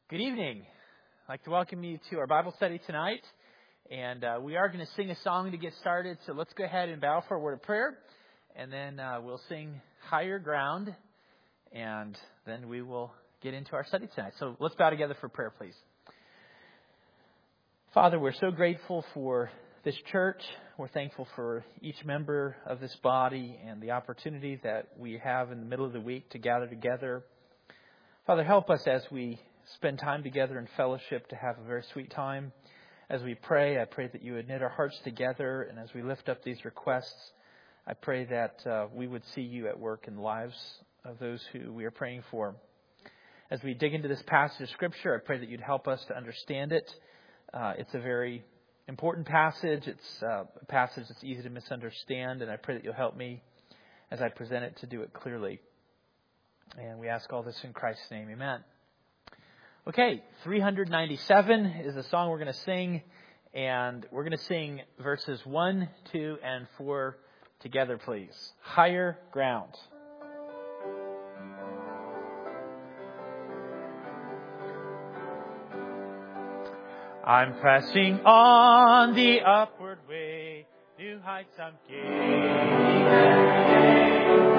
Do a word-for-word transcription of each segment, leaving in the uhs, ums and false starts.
Good evening. I'd like to welcome you to our Bible study tonight. And uh, we are going to sing a song to get started. So let's go ahead and bow for a word of prayer. And then uh, we'll sing Higher Ground. And then we will get into our study tonight. So let's bow together for prayer, please. Father, we're so grateful for this church. We're thankful for each member of this body and the opportunity that we have in the middle of the week to gather together. Father, help us as we spend time together in fellowship to have a very sweet time. As we pray, I pray that you would knit our hearts together. And as we lift up these requests, I pray that uh, we would see you at work in the lives of those who we are praying for. As we dig into this passage of Scripture, I pray that you'd help us to understand it. Uh, it's a very important passage. It's uh, a passage that's easy to misunderstand. And I pray that you'll help me as I present it to do it clearly. And we ask all this in Christ's name. Amen. Okay, three ninety-seven is the song we're going to sing, and we're going to sing verses one, two, and four together, please. Higher Ground. I'm pressing on the upward way, new heights I'm gaining.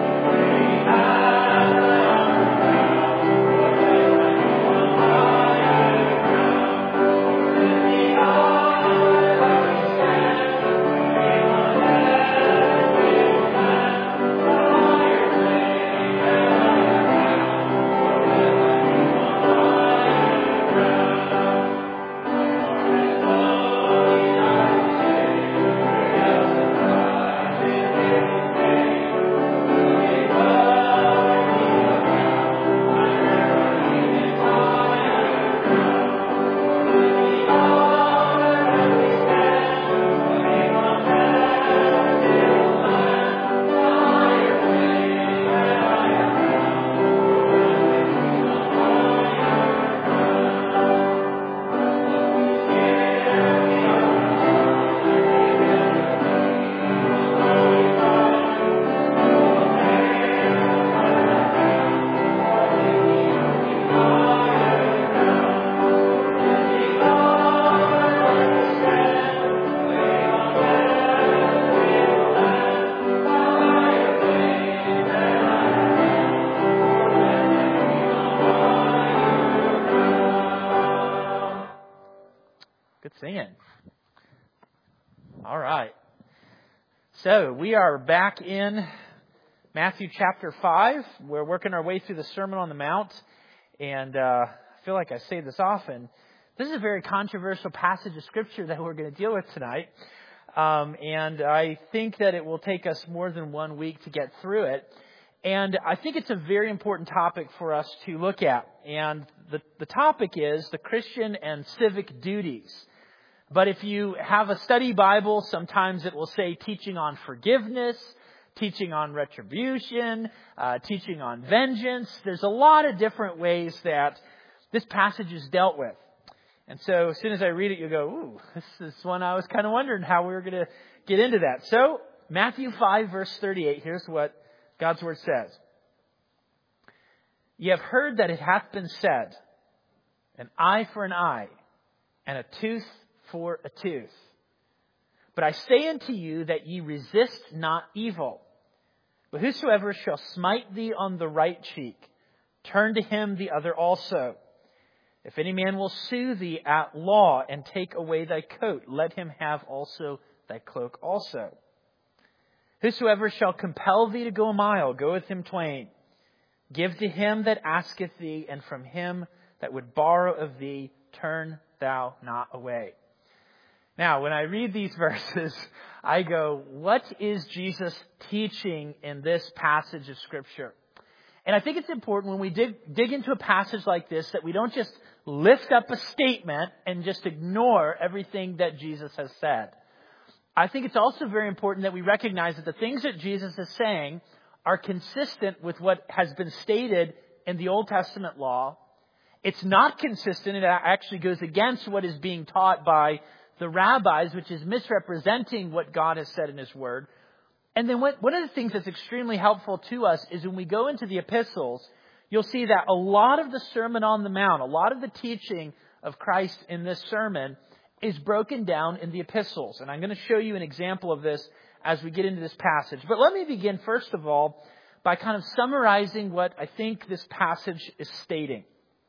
So we are back in Matthew chapter five. We're working our way through the Sermon on the Mount. And uh, I feel like I say this often. This is a very controversial passage of Scripture that we're going to deal with tonight. Um, and I think that it will take us more than one week to get through it. And I think it's a very important topic for us to look at. And the, the topic is the Christian and civic duties. But if you have a study Bible, sometimes it will say teaching on forgiveness, teaching on retribution, uh, teaching on vengeance. There's a lot of different ways that this passage is dealt with. And so as soon as I read it, you go, ooh, this is one I was kind of wondering how we were going to get into that. So Matthew five, verse thirty-eight, here's what God's Word says. Ye have heard that it hath been said, an eye for an eye, and a tooth for a tooth. But I say unto you that ye resist not evil. But whosoever shall smite thee on the right cheek, turn to him the other also. If any man will sue thee at law and take away thy coat, let him have also thy cloak also. Whosoever shall compel thee to go a mile, go with him twain. Give to him that asketh thee, and from him that would borrow of thee, turn thou not away. Now, when I read these verses, I go, what is Jesus teaching in this passage of Scripture? And I think it's important when we dig, dig into a passage like this that we don't just lift up a statement and just ignore everything that Jesus has said. I think it's also very important that we recognize that the things that Jesus is saying are consistent with what has been stated in the Old Testament law. It's not consistent. It actually goes against what is being taught by the rabbis, which is misrepresenting what God has said in His Word. And then what, one of the things that's extremely helpful to us is when we go into the epistles, you'll see that a lot of the Sermon on the Mount, a lot of the teaching of Christ in this sermon is broken down in the epistles. And I'm going to show you an example of this as we get into this passage. But let me begin, first of all, by kind of summarizing what I think this passage is stating.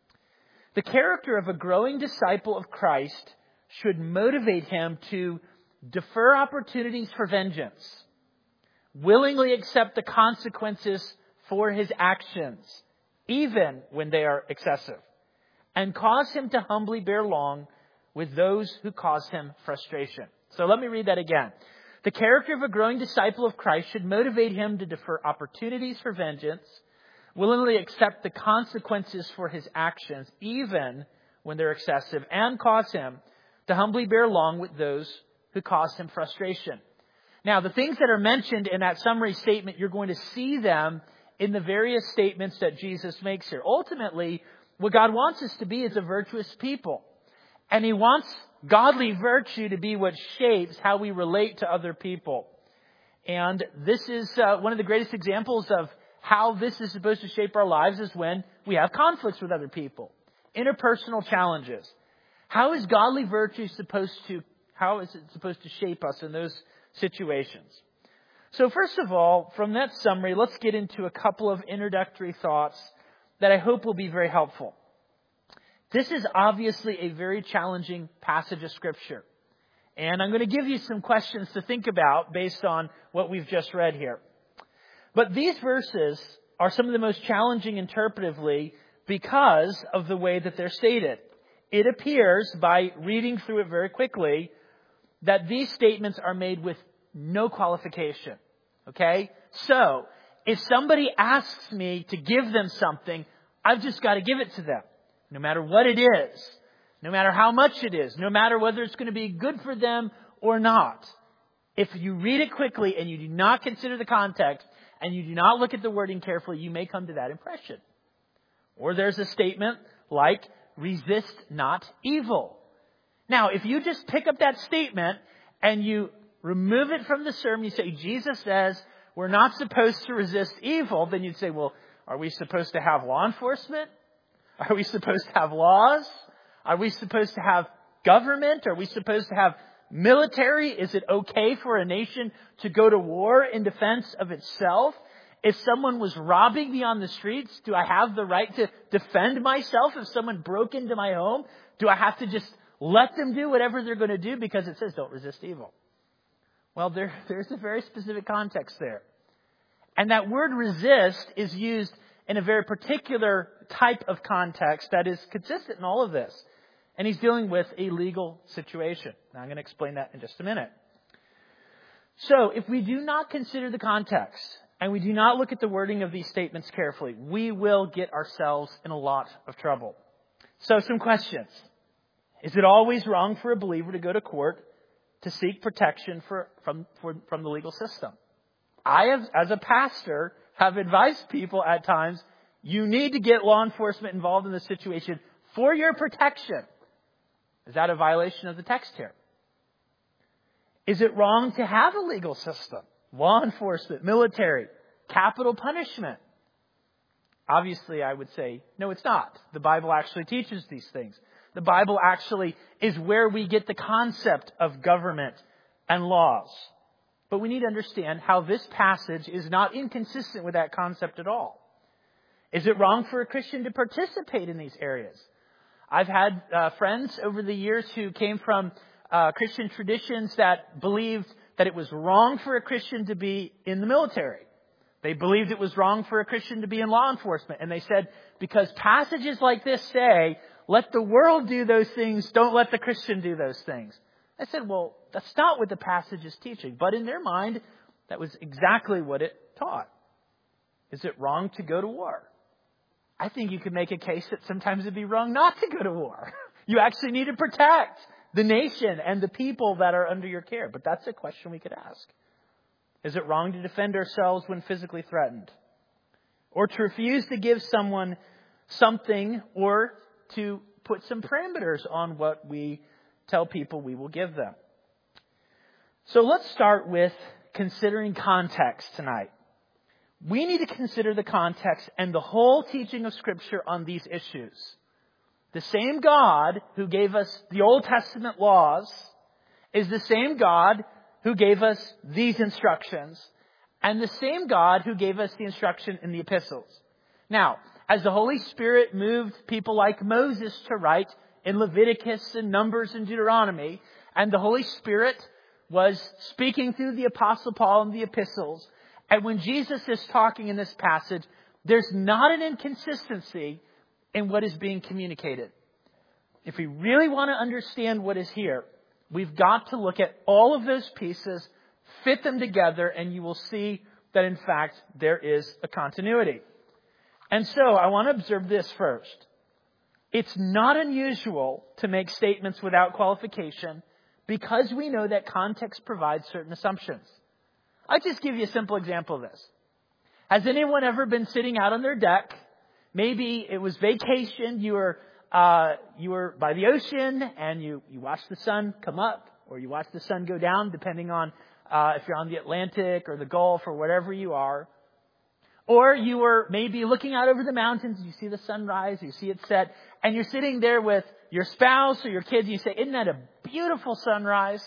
The character of a growing disciple of Christ should motivate him to defer opportunities for vengeance, willingly accept the consequences for his actions, even when they are excessive, and cause him to humbly bear long with those who cause him frustration. So let me read that again. The character of a growing disciple of Christ should motivate him to defer opportunities for vengeance, willingly accept the consequences for his actions, even when they're excessive, and cause him to humbly bear long with those who cause him frustration. Now, the things that are mentioned in that summary statement, you're going to see them in the various statements that Jesus makes here. Ultimately, what God wants us to be is a virtuous people. And He wants godly virtue to be what shapes how we relate to other people. And this is uh, one of the greatest examples of how this is supposed to shape our lives is when we have conflicts with other people. Interpersonal challenges. How is godly virtue supposed to, how is it supposed to shape us in those situations? So first of all, from that summary, let's get into a couple of introductory thoughts that I hope will be very helpful. This is obviously a very challenging passage of Scripture. And I'm going to give you some questions to think about based on what we've just read here. But these verses are some of the most challenging interpretively because of the way that they're stated. It appears, by reading through it very quickly, that these statements are made with no qualification. Okay? So, if somebody asks me to give them something, I've just got to give it to them. No matter what it is. No matter how much it is. No matter whether it's going to be good for them or not. If you read it quickly and you do not consider the context and you do not look at the wording carefully, you may come to that impression. Or there's a statement like, resist not evil. Now, if you just pick up that statement and you remove it from the sermon, you say, Jesus says we're not supposed to resist evil, then you'd say, well, are we supposed to have law enforcement? Are we supposed to have laws? Are we supposed to have government? Are we supposed to have military? Is it okay for a nation to go to war in defense of itself? If someone was robbing me on the streets, do I have the right to defend myself? If someone broke into my home, do I have to just let them do whatever they're going to do because it says don't resist evil? Well, there, there's a very specific context there. And that word resist is used in a very particular type of context that is consistent in all of this. And he's dealing with a legal situation. Now, I'm going to explain that in just a minute. So, if we do not consider the context and we do not look at the wording of these statements carefully, we will get ourselves in a lot of trouble. So, some questions. Is it always wrong for a believer to go to court to seek protection for, from, for, from the legal system? I, have, as a pastor, have advised people at times, you need to get law enforcement involved in this situation for your protection. Is that a violation of the text here? Is it wrong to have a legal system? Law enforcement, military, capital punishment? Obviously, I would say, no, it's not. The Bible actually teaches these things. The Bible actually is where we get the concept of government and laws. But we need to understand how this passage is not inconsistent with that concept at all. Is it wrong for a Christian to participate in these areas? I've had uh, friends over the years who came from uh, Christian traditions that believed that it was wrong for a Christian to be in the military. They believed it was wrong for a Christian to be in law enforcement. And they said, because passages like this say, let the world do those things, don't let the Christian do those things. I said, well, that's not what the passage is teaching. But in their mind, that was exactly what it taught. Is it wrong to go to war? I think you could make a case that sometimes it'd be wrong not to go to war. You actually need to protect the nation and the people that are under your care. But that's a question we could ask. Is it wrong to defend ourselves when physically threatened? Or to refuse to give someone something, or to put some parameters on what we tell people we will give them? So let's start with considering context tonight. we need to consider the context and the whole teaching of Scripture on these issues. The same God who gave us the Old Testament laws is the same God who gave us these instructions, and the same God who gave us the instruction in the epistles. Now, as the Holy Spirit moved people like Moses to write in Leviticus and Numbers and Deuteronomy, and the Holy Spirit was speaking through the Apostle Paul in the epistles, and when Jesus is talking in this passage, there's not an inconsistency in what is being communicated. If we really want to understand what is here, we've got to look at all of those pieces, fit them together, and you will see that, in fact, there is a continuity. And so I want to observe this first. It's not unusual to make statements without qualification because we know that context provides certain assumptions. I'll just give you a simple example of this. Has anyone ever been sitting out on their deck? Maybe it was vacation. You were uh, you were by the ocean and you, you watched the sun come up or you watched the sun go down, depending on uh, if you're on the Atlantic or the Gulf or wherever you are. Or you were maybe looking out over the mountains, you see the sunrise, you see it set, and you're sitting there with your spouse or your kids, and you say, isn't that a beautiful sunrise?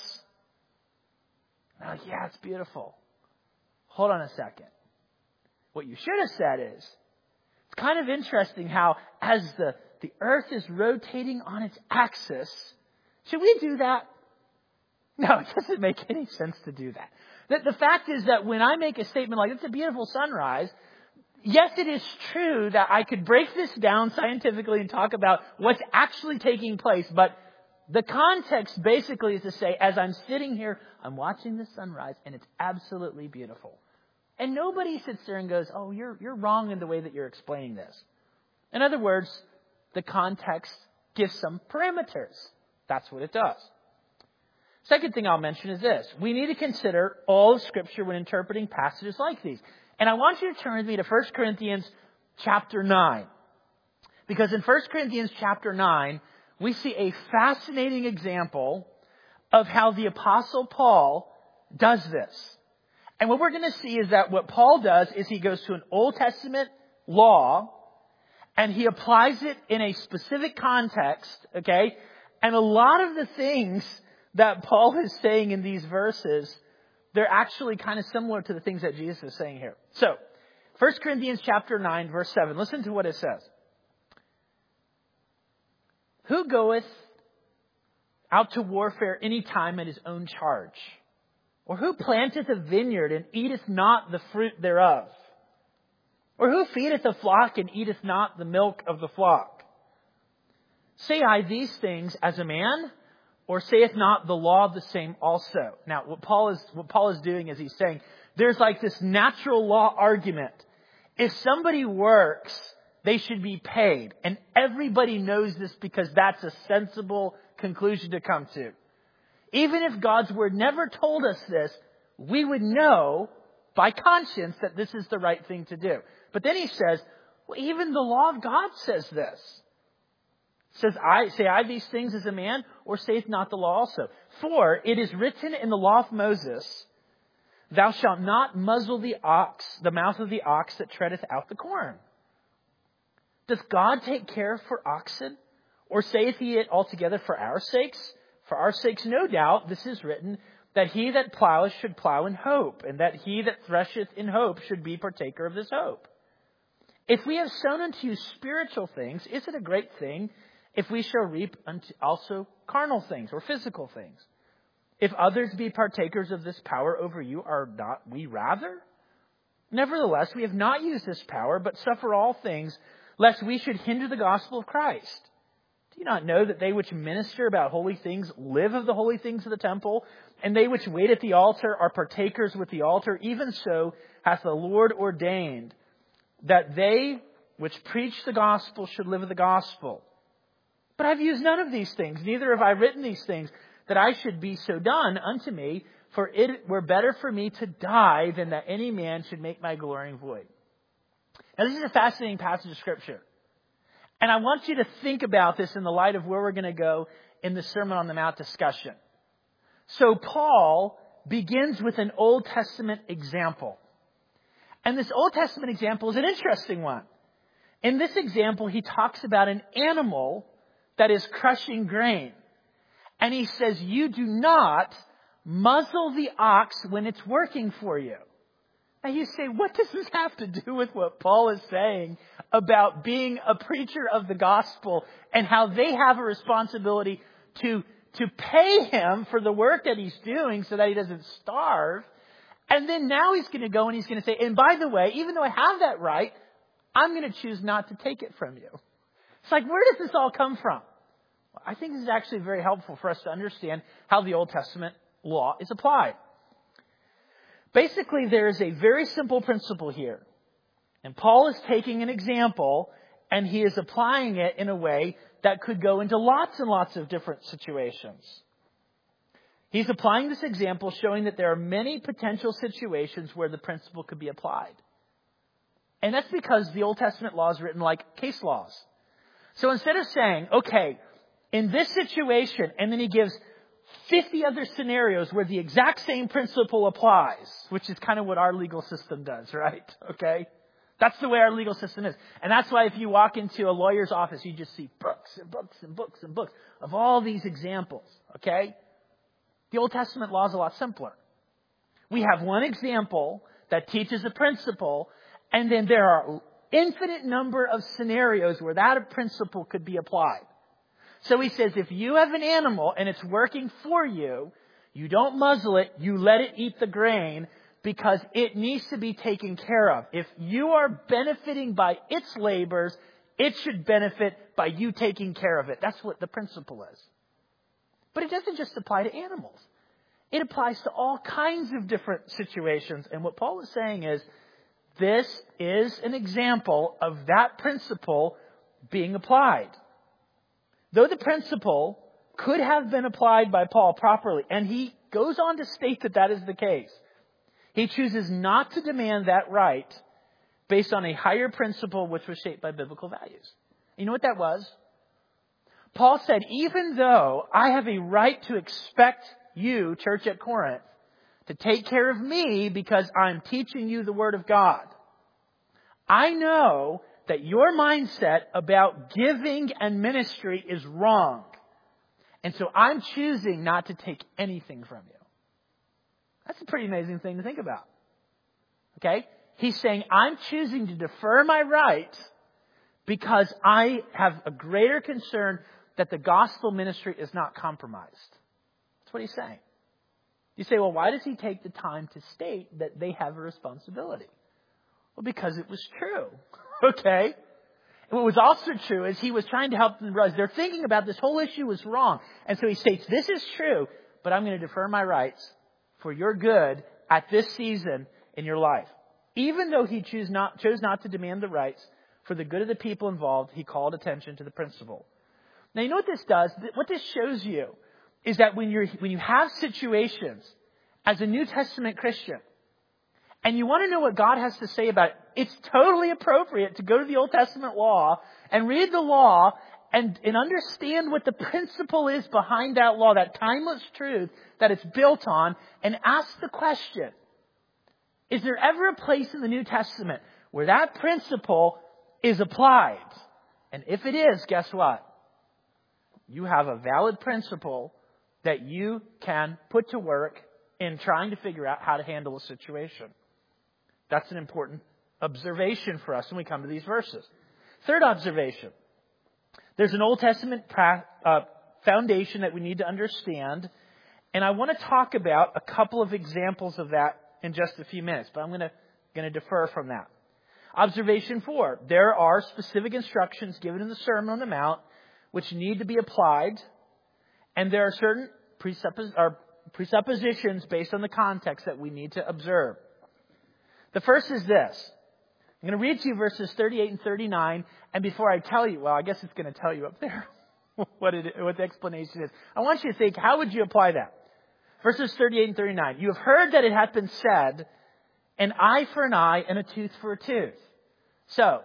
And they're like, yeah, it's beautiful. Hold on a second. What you should have said is, it's kind of interesting how as the, the earth is rotating on its axis, should we do that? No, it doesn't make any sense to do that. The, the fact is that when I make a statement like, it's a beautiful sunrise, yes, it is true that I could break this down scientifically and talk about what's actually taking place, but the context basically is to say, as I'm sitting here, I'm watching the sunrise, and it's absolutely beautiful. And nobody sits there and goes, oh, you're you're wrong in the way that you're explaining this. In other words, the context gives some parameters. That's what it does. Second thing I'll mention is this. We need to consider all of Scripture when interpreting passages like these. And I want you to turn with me to First Corinthians chapter nine. Because in First Corinthians chapter nine, we see a fascinating example of how the Apostle Paul does this. And what we're going to see is that what Paul does is he goes to an Old Testament law and he applies it in a specific context, okay? And a lot of the things that Paul is saying in these verses, they're actually kind of similar to the things that Jesus is saying here. So, First Corinthians chapter nine, verse seven. Listen to what it says. Who goeth out to warfare any time at his own charge? Or who planteth a vineyard and eateth not the fruit thereof? Or who feedeth a flock and eateth not the milk of the flock? Say I these things as a man? Or saith not the law the same also? Now, what Paul is what Paul is doing is he's saying there's like this natural law argument. If somebody works, they should be paid. And everybody knows this because that's a sensible conclusion to come to. Even if God's word never told us this, we would know by conscience that this is the right thing to do. But then he says, well, even the law of God says this. Says, I say I these things as a man, or saith not the law also? For it is written in the law of Moses, thou shalt not muzzle the ox, the mouth of the ox that treadeth out the corn. Doth God take care for oxen? Or saith he it altogether for our sakes? For our sakes, no doubt, this is written, that he that ploweth should plow in hope, and that he that thresheth in hope should be partaker of this hope. If we have sown unto you spiritual things, is it a great thing if we shall reap unto also carnal things or physical things? If others be partakers of this power over you, are not we rather? Nevertheless, we have not used this power, but suffer all things, lest we should hinder the gospel of Christ. Do you not know that they which minister about holy things live of the holy things of the temple, and they which wait at the altar are partakers with the altar? Even so hath the Lord ordained that they which preach the gospel should live of the gospel. But I've used none of these things, neither have I written these things, that I should be so done unto me, for it were better for me to die than that any man should make my glorying void. Now this is a fascinating passage of Scripture. And I want you to think about this in the light of where we're going to go in the Sermon on the Mount discussion. So Paul begins with an Old Testament example. And this Old Testament example is an interesting one. In this example, he talks about an animal that is crushing grain. And he says, you do not muzzle the ox when it's working for you. Now you say, what does this have to do with what Paul is saying about being a preacher of the gospel and how they have a responsibility to, to pay him for the work that he's doing so that he doesn't starve? And then now he's going to go and he's going to say, and by the way, even though I have that right, I'm going to choose not to take it from you. It's like, where does this all come from? Well, I think this is actually very helpful for us to understand how the Old Testament law is applied. Basically, there is a very simple principle here. And Paul is taking an example and he is applying it in a way that could go into lots and lots of different situations. He's applying this example showing that there are many potential situations where the principle could be applied. And that's because the Old Testament law is written like case laws. So instead of saying, okay, in this situation, and then he gives fifty other scenarios where the exact same principle applies, which is kind of what our legal system does, right? Okay? That's the way our legal system is. And that's why if you walk into a lawyer's office, you just see books and books and books and books of all these examples, okay? The Old Testament law is a lot simpler. We have one example that teaches a principle, and then there are infinite number of scenarios where that principle could be applied. So he says, if you have an animal and it's working for you, you don't muzzle it, you let it eat the grain because it needs to be taken care of. If you are benefiting by its labors, it should benefit by you taking care of it. That's what the principle is. But it doesn't just apply to animals. It applies to all kinds of different situations. And what Paul is saying is, this is an example of that principle being applied. Though the principle could have been applied by Paul properly, and he goes on to state that that is the case, he chooses not to demand that right based on a higher principle which was shaped by biblical values. You know what that was? Paul said, even though I have a right to expect you, church at Corinth, to take care of me because I'm teaching you the Word of God, I know that your mindset about giving and ministry is wrong. And so I'm choosing not to take anything from you. That's a pretty amazing thing to think about. Okay? He's saying, I'm choosing to defer my right because I have a greater concern that the gospel ministry is not compromised. That's what he's saying. You say, well, why does he take the time to state that they have a responsibility? Well, because it was true. Okay? And what was also true is he was trying to help them realize they're thinking about this whole issue was wrong. And so he states, this is true, but I'm going to defer my rights for your good at this season in your life. Even though he chose not, chose not to demand the rights for the good of the people involved, he called attention to the principle. Now, you know what this does? What this shows you is that when you're when you have situations as a New Testament Christian, and you want to know what God has to say about it, it's totally appropriate to go to the Old Testament law and read the law and, and understand what the principle is behind that law, that timeless truth that it's built on, and ask the question, is there ever a place in the New Testament where that principle is applied? And if it is, guess what? You have a valid principle that you can put to work in trying to figure out how to handle a situation. That's an important observation for us when we come to these verses. Third observation. There's an Old Testament pra- uh, foundation that we need to understand. And I want to talk about a couple of examples of that in just a few minutes. But I'm going to, going to defer from that. Observation four. There are specific instructions given in the Sermon on the Mount which need to be applied. And there are certain presuppos- or presuppositions based on the context that we need to observe. The first is this. I'm going to read to you verses thirty-eight and thirty-nine. And before I tell you, well, I guess it's going to tell you up there what, it, what the explanation is. I want you to think, how would you apply that? Verses thirty-eight and thirty-nine. You have heard that it hath been said, an eye for an eye and a tooth for a tooth. So,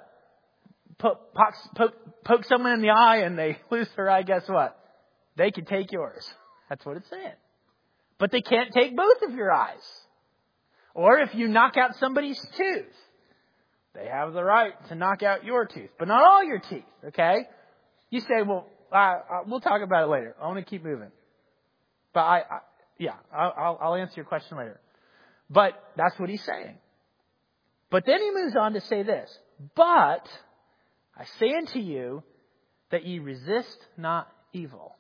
poke, poke, poke someone in the eye and they lose their eye, guess what? They can take yours. That's what it's saying. But they can't take both of your eyes. Or if you knock out somebody's tooth, They have the right to knock out your teeth, but not all your teeth, okay? You say, well, uh, uh, we'll talk about it later. I want to keep moving. But I, I yeah, I'll, I'll answer your question later. But that's what he's saying. But then he moves on to say this. But I say unto you that ye resist not evil.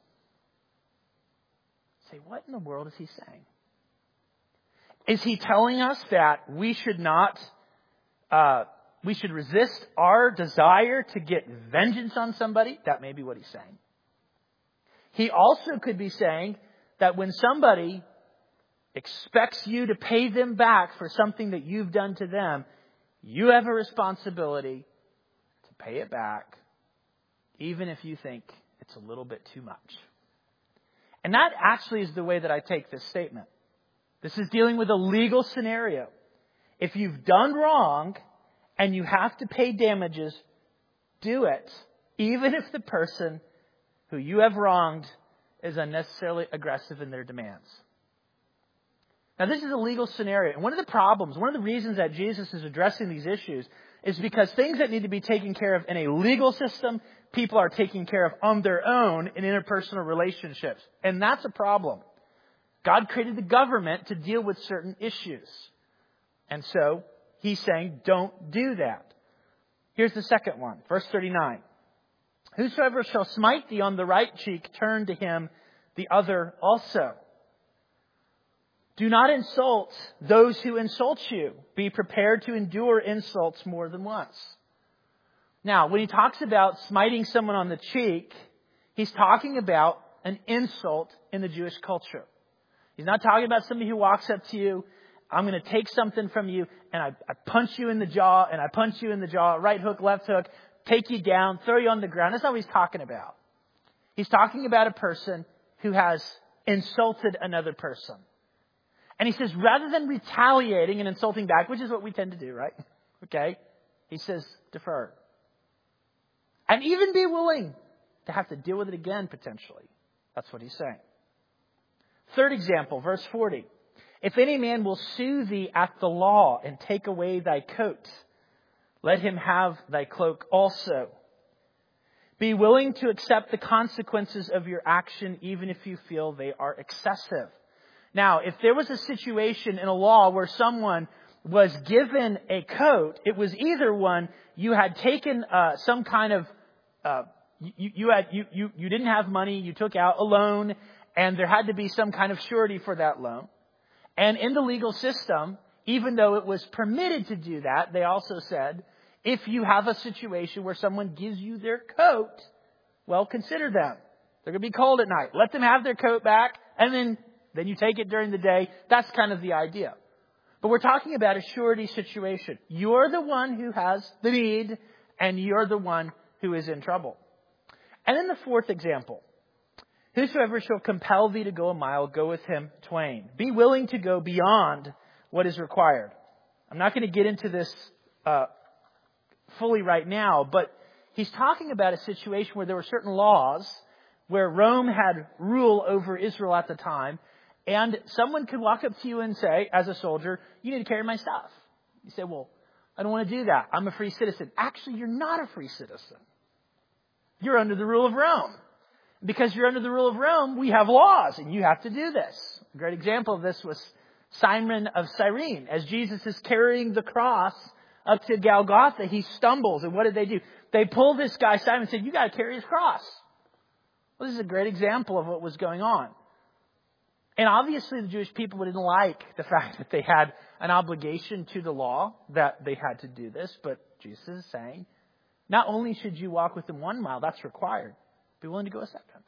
Say, what in the world is he saying? Is he telling us that we should not, uh, we should resist our desire to get vengeance on somebody? That may be what he's saying. He also could be saying that when somebody expects you to pay them back for something that you've done to them, you have a responsibility to pay it back, even if you think it's a little bit too much. And that actually is the way that I take this statement. This is dealing with a legal scenario. If you've done wrong and you have to pay damages, do it, even if the person who you have wronged is unnecessarily aggressive in their demands. Now, this is a legal scenario. And one of the problems, one of the reasons that Jesus is addressing these issues is because things that need to be taken care of in a legal system, people are taking care of on their own in interpersonal relationships. And that's a problem. God created the government to deal with certain issues. And so he's saying, don't do that. Here's the second one, verse thirty-nine. Whosoever shall smite thee on the right cheek, turn to him the other also. Do not insult those who insult you. Be prepared to endure insults more than once. Now, when he talks about smiting someone on the cheek, he's talking about an insult in the Jewish culture. He's not talking about somebody who walks up to you, I'm going to take something from you, and I, I punch you in the jaw, and I punch you in the jaw, right hook, left hook, take you down, throw you on the ground. That's not what he's talking about. He's talking about a person who has insulted another person. And he says, rather than retaliating and insulting back, which is what we tend to do, right? Okay? He says, defer. And even be willing to have to deal with it again, potentially. That's what he's saying. Third example, verse forty. If any man will sue thee at the law and take away thy coat, let him have thy cloak also. Be willing to accept the consequences of your action, even if you feel they are excessive. Now, if there was a situation in a law where someone was given a coat, it was either one, you had taken uh, some kind of, uh, you, you had you, you you didn't have money, you took out a loan, and there had to be some kind of surety for that loan. And in the legal system, even though it was permitted to do that, they also said, if you have a situation where someone gives you their coat, well, consider them. They're going to be cold at night. Let them have their coat back, and then Then you take it during the day. That's kind of the idea. But we're talking about a surety situation. You're the one who has the need, and you're the one who is in trouble. And then the fourth example. Whosoever shall compel thee to go a mile, go with him twain. Be willing to go beyond what is required. I'm not going to get into this uh, fully right now, but he's talking about a situation where there were certain laws where Rome had rule over Israel at the time. And someone could walk up to you and say, as a soldier, you need to carry my stuff. You say, well, I don't want to do that. I'm a free citizen. Actually, you're not a free citizen. You're under the rule of Rome. Because you're under the rule of Rome, we have laws, and you have to do this. A great example of this was Simon of Cyrene. As Jesus is carrying the cross up to Golgotha, he stumbles. And what did they do? They pulled this guy, Simon, and said, you got to carry his cross. Well, this is a great example of what was going on. And obviously the Jewish people didn't like the fact that they had an obligation to the law, that they had to do this. But Jesus is saying, not only should you walk with him one mile, that's required. Be willing to go a second.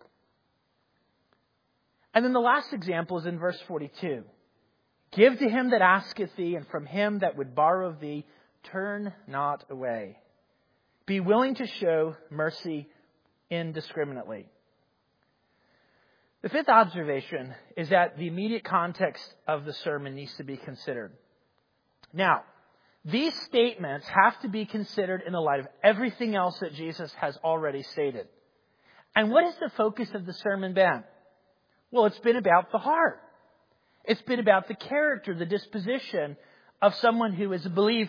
And then the last example is in verse forty-two. Give to him that asketh thee, and from him that would borrow of thee, turn not away. Be willing to show mercy indiscriminately. The fifth observation is that the immediate context of the sermon needs to be considered. Now, these statements have to be considered in the light of everything else that Jesus has already stated. And what has the focus of the sermon been? Well, it's been about the heart. It's been about the character, the disposition of someone who is a believer,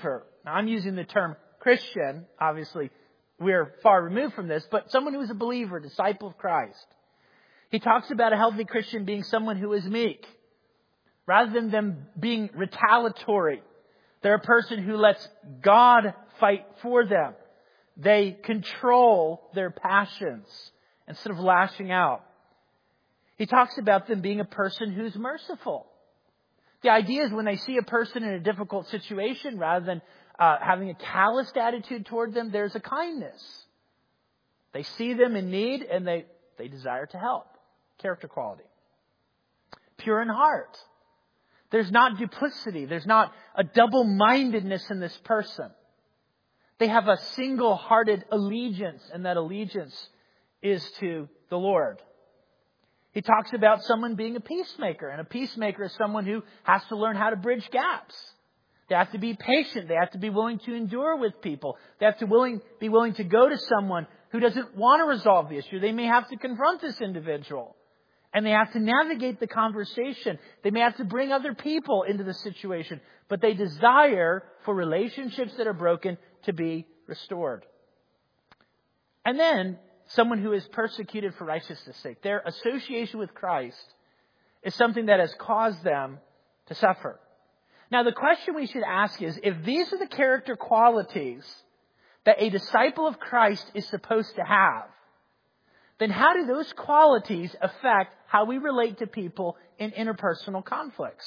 Now, I'm using the term Christian. Obviously, we're far removed from this, but someone who is a believer, disciple of Christ. He talks about a healthy Christian being someone who is meek. Rather than them being retaliatory, they're a person who lets God fight for them. They control their passions instead of lashing out. He talks about them being a person who's merciful. The idea is when they see a person in a difficult situation, rather than uh, having a calloused attitude toward them, there's a kindness. They see them in need and they, they desire to help. Character quality. Pure in heart. There's not duplicity. There's not a double-mindedness in this person. They have a single-hearted allegiance, and that allegiance is to the Lord. He talks about someone being a peacemaker, and a peacemaker is someone who has to learn how to bridge gaps. They have to be patient. They have to be willing to endure with people. They have to willing, be willing to go to someone who doesn't want to resolve the issue. They may have to confront this individual. And they have to navigate the conversation. They may have to bring other people into the situation. But they desire for relationships that are broken to be restored. And then, someone who is persecuted for righteousness' sake. Their association with Christ is something that has caused them to suffer. Now, the question we should ask is, if these are the character qualities that a disciple of Christ is supposed to have, then how do those qualities affect how we relate to people in interpersonal conflicts?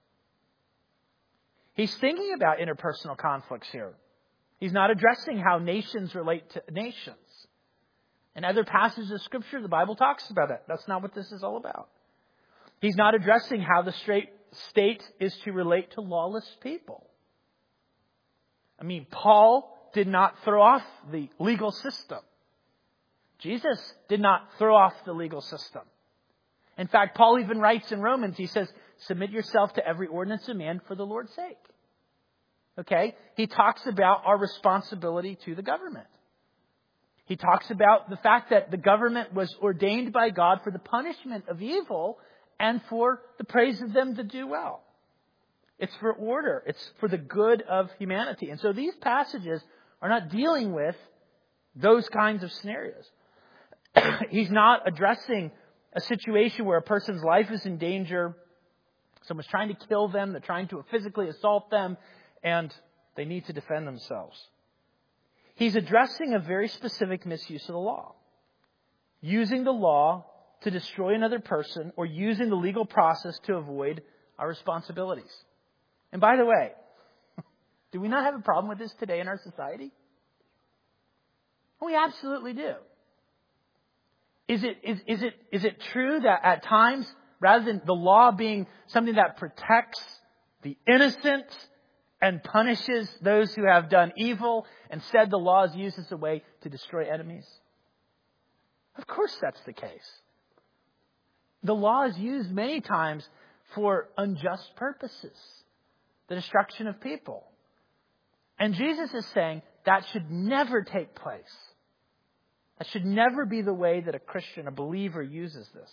He's thinking about interpersonal conflicts here. He's not addressing how nations relate to nations. In other passages of Scripture, the Bible talks about that. That's not what this is all about. He's not addressing how the straight state is to relate to lawless people. I mean, Paul did not throw off the legal system. Jesus did not throw off the legal system. In fact, Paul even writes in Romans, he says, submit yourself to every ordinance of man for the Lord's sake. Okay? He talks about our responsibility to the government. He talks about the fact that the government was ordained by God for the punishment of evil and for the praise of them to do well. It's for order. It's for the good of humanity. And so these passages are not dealing with those kinds of scenarios. He's not addressing a situation where a person's life is in danger. Someone's trying to kill them. They're trying to physically assault them. And they need to defend themselves. He's addressing a very specific misuse of the law. Using the law to destroy another person or using the legal process to avoid our responsibilities. And by the way, do we not have a problem with this today in our society? We absolutely do. Is it, is, is it, is it true that at times, rather than the law being something that protects the innocent and punishes those who have done evil, instead the law is used as a way to destroy enemies? Of course that's the case. The law is used many times for unjust purposes. The destruction of people. And Jesus is saying that should never take place. That should never be the way that a Christian, a believer, uses this.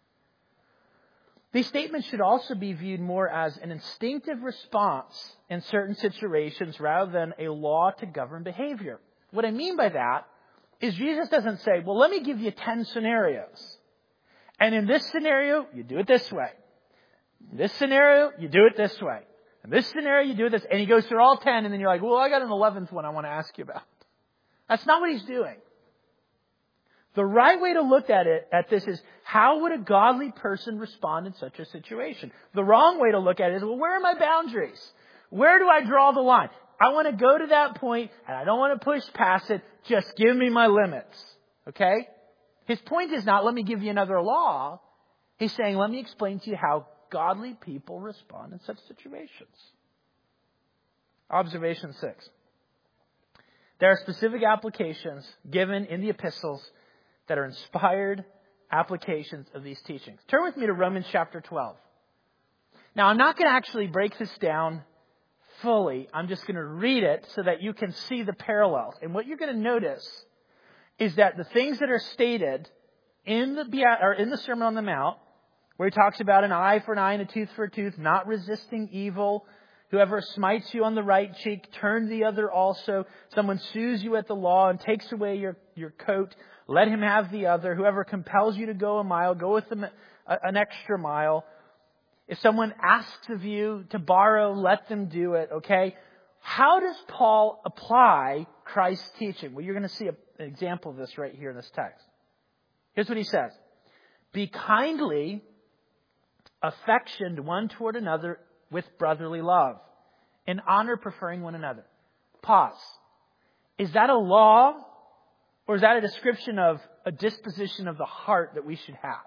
These statements should also be viewed more as an instinctive response in certain situations rather than a law to govern behavior. What I mean by that is Jesus doesn't say, well, let me give you ten scenarios. And in this scenario, you do it this way. In this scenario, you do it this way. In this scenario, you do this. And he goes through all ten, and then you're like, well, I got an eleventh one I want to ask you about. That's not what he's doing. The right way to look at it, at this, is how would a godly person respond in such a situation? The wrong way to look at it is, well, where are my boundaries? Where do I draw the line? I want to go to that point, and I don't want to push past it. Just give me my limits. Okay? His point is not, let me give you another law. He's saying, let me explain to you how godly people respond in such situations. Observation six. There are specific applications given in the epistles that are inspired applications of these teachings. Turn with me to Romans chapter twelve. Now, I'm not going to actually break this down fully. I'm just going to read it so that you can see the parallels. And what you're going to notice is that the things that are stated in the or in the Sermon on the Mount, where he talks about an eye for an eye and a tooth for a tooth, not resisting evil, Whoever smites you on the right cheek, turn the other also. Someone sues you at the law and takes away your, your coat, let him have the other. Whoever compels you to go a mile, go with them a, an extra mile. If someone asks of you to borrow, let them do it, okay? How does Paul apply Christ's teaching? Well, you're going to see a, an example of this right here in this text. Here's what he says. Be kindly affectioned one toward another with brotherly love, in honor preferring one another. Pause. Is that a law, or is that a description of a disposition of the heart that we should have?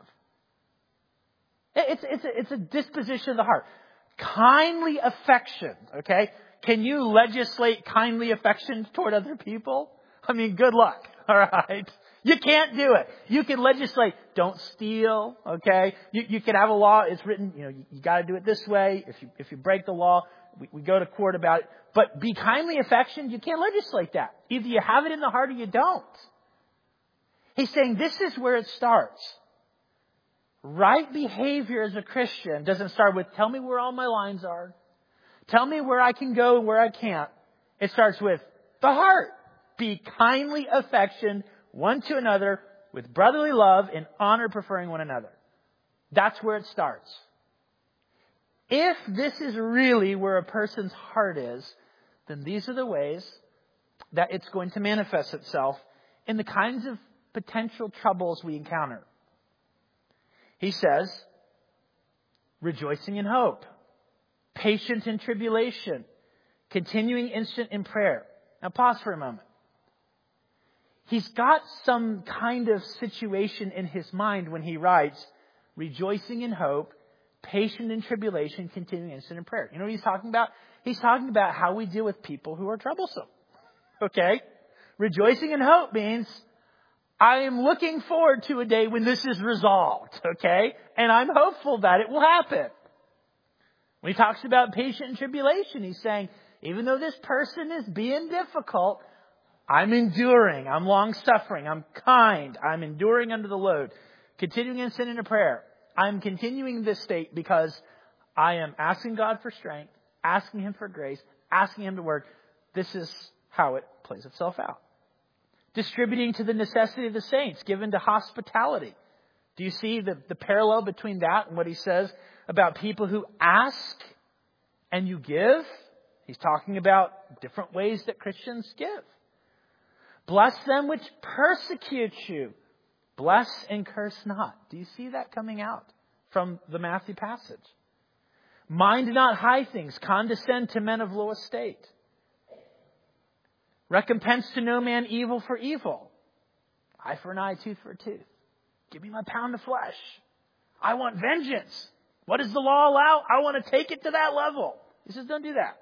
It's, it's, a, it's a disposition of the heart. Kindly affection, okay? Can you legislate kindly affection toward other people? I mean, good luck, all right? You can't do it. You can legislate, don't steal, okay? You, you can have a law, it's written, you know, you, you got to do it this way. If you, if you break the law, we, we go to court about it. But be kindly affectioned, you can't legislate that. Either you have it in the heart or you don't. He's saying this is where it starts. Right behavior as a Christian doesn't start with, tell me where all my lines are. Tell me where I can go and where I can't. It starts with the heart. Be kindly affectioned one to another with brotherly love and honor preferring one another. That's where it starts. If this is really where a person's heart is, then these are the ways that it's going to manifest itself in the kinds of potential troubles we encounter. He says, rejoicing in hope, patient in tribulation, continuing instant in prayer. Now pause for a moment. He's got some kind of situation in his mind when he writes, rejoicing in hope, patient in tribulation, continuing instant in prayer. You know what he's talking about? He's talking about how we deal with people who are troublesome. Okay? Rejoicing in hope means I am looking forward to a day when this is resolved. Okay? And I'm hopeful that it will happen. When he talks about patient in tribulation, he's saying, even though this person is being difficult, I'm enduring. I'm long-suffering. I'm kind. I'm enduring under the load. Continuing in sin and prayer. I'm continuing this state because I am asking God for strength, asking Him for grace, asking Him to work. This is how it plays itself out. Distributing to the necessity of the saints, given to hospitality. Do you see the, the parallel between that and what he says about people who ask and you give? He's talking about different ways that Christians give. Bless them which persecute you. Bless and curse not. Do you see that coming out from the Matthew passage? Mind not high things. Condescend to men of low estate. Recompense to no man evil for evil. Eye for an eye, tooth for a tooth. Give me my pound of flesh. I want vengeance. What does the law allow? I want to take it to that level. He says, don't do that.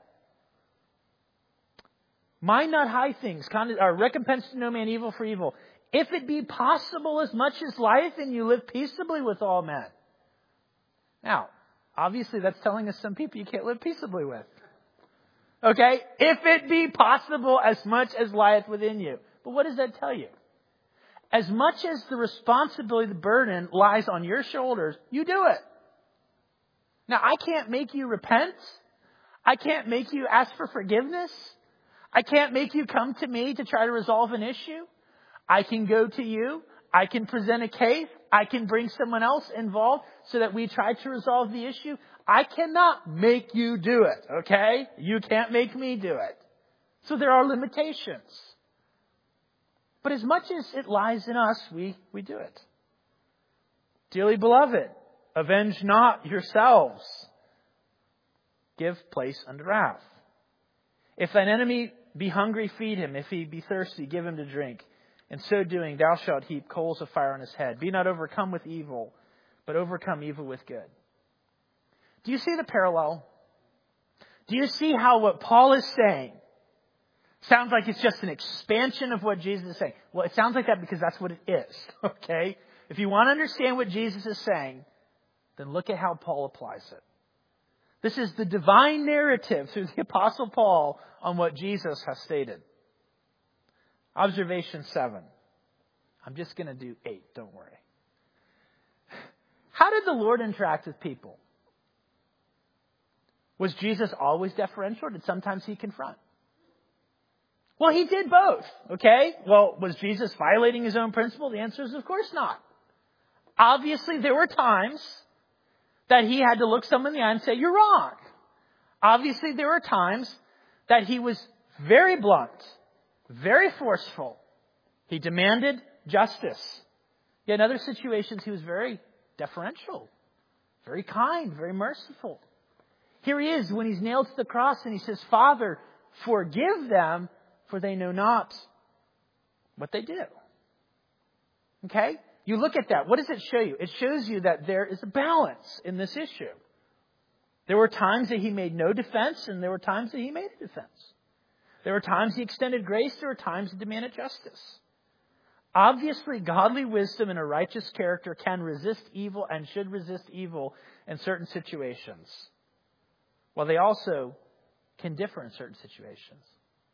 Mind not high things, or recompense to no man evil for evil. If it be possible as much as life, and you live peaceably with all men. Now, obviously that's telling us some people you can't live peaceably with. Okay? If it be possible as much as lieth within you. But what does that tell you? As much as the responsibility, the burden lies on your shoulders, you do it. Now, I can't make you repent. I can't make you ask for forgiveness. I can't make you come to me to try to resolve an issue. I can go to you. I can present a case. I can bring someone else involved so that we try to resolve the issue. I cannot make you do it, okay? You can't make me do it. So there are limitations. But as much as it lies in us, we, we do it. Dearly beloved, avenge not yourselves. Give place unto wrath. If thine enemy be hungry, feed him. If he be thirsty, give him to drink. In so doing, thou shalt heap coals of fire on his head. Be not overcome with evil, but overcome evil with good. Do you see the parallel? Do you see how what Paul is saying sounds like it's just an expansion of what Jesus is saying? Well, it sounds like that because that's what it is. Okay? If you want to understand what Jesus is saying, then look at how Paul applies it. This is the divine narrative through the Apostle Paul on what Jesus has stated. Observation seven. I'm just going to do eight, don't worry. How did the Lord interact with people? Was Jesus always deferential, or did sometimes he confront? Well, he did both, okay? Well, was Jesus violating his own principle? The answer is of course not. Obviously, there were times that he had to look someone in the eye and say, you're wrong. Obviously, there were times that he was very blunt, very forceful. He demanded justice. Yet in other situations, he was very deferential, very kind, very merciful. Here he is when he's nailed to the cross and he says, Father, forgive them, for they know not what they do. Okay? You look at that. What does it show you? It shows you that there is a balance in this issue. There were times that he made no defense, and there were times that he made a defense. There were times he extended grace. There were times he demanded justice. Obviously, godly wisdom and a righteous character can resist evil and should resist evil in certain situations. While they also can differ in certain situations.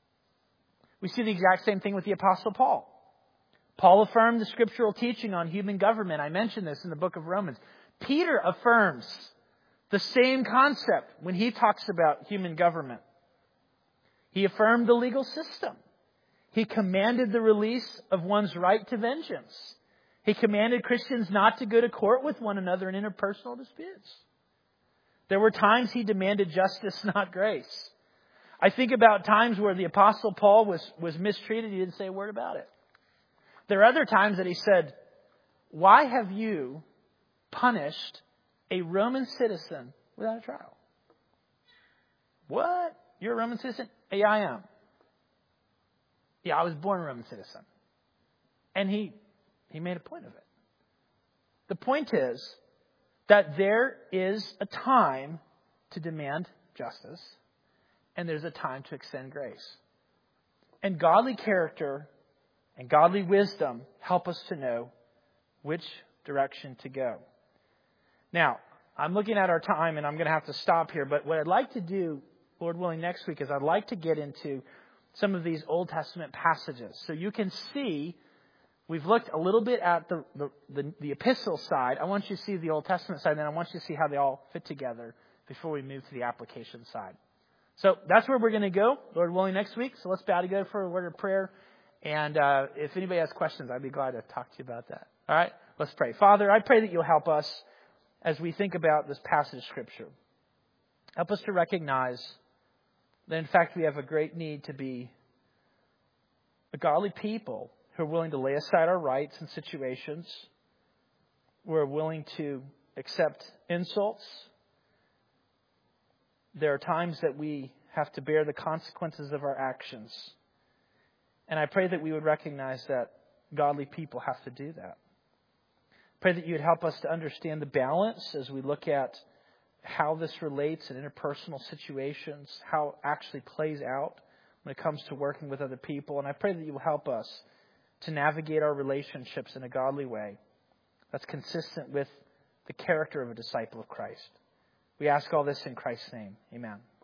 We see the exact same thing with the Apostle Paul. Paul affirmed the scriptural teaching on human government. I mentioned this in the book of Romans. Peter affirms the same concept when he talks about human government. He affirmed the legal system. He commanded the release of one's right to vengeance. He commanded Christians not to go to court with one another in interpersonal disputes. There were times he demanded justice, not grace. I think about times where the Apostle Paul was, was mistreated. He didn't say a word about it. There are other times that he said, why have you punished a Roman citizen without a trial? What? You're a Roman citizen? Yeah, I am. Yeah, I was born a Roman citizen. And he, he made a point of it. The point is that there is a time to demand justice, and there's a time to extend grace. And godly character and godly wisdom help us to know which direction to go. Now, I'm looking at our time, and I'm going to have to stop here. But what I'd like to do, Lord willing, next week is I'd like to get into some of these Old Testament passages. So you can see, we've looked a little bit at the, the, the, the epistle side. I want you to see the Old Testament side, and then I want you to see how they all fit together before we move to the application side. So that's where we're going to go, Lord willing, next week. So let's bow together for a word of prayer. And uh, if anybody has questions, I'd be glad to talk to you about that. All right, let's pray. Father, I pray that you'll help us as we think about this passage of Scripture. Help us to recognize that, in fact, we have a great need to be a godly people who are willing to lay aside our rights in situations, who are willing to accept insults. There are times that we have to bear the consequences of our actions. And I pray that we would recognize that godly people have to do that. Pray that you would help us to understand the balance as we look at how this relates in interpersonal situations, how it actually plays out when it comes to working with other people. And I pray that you will help us to navigate our relationships in a godly way that's consistent with the character of a disciple of Christ. We ask all this in Christ's name. Amen.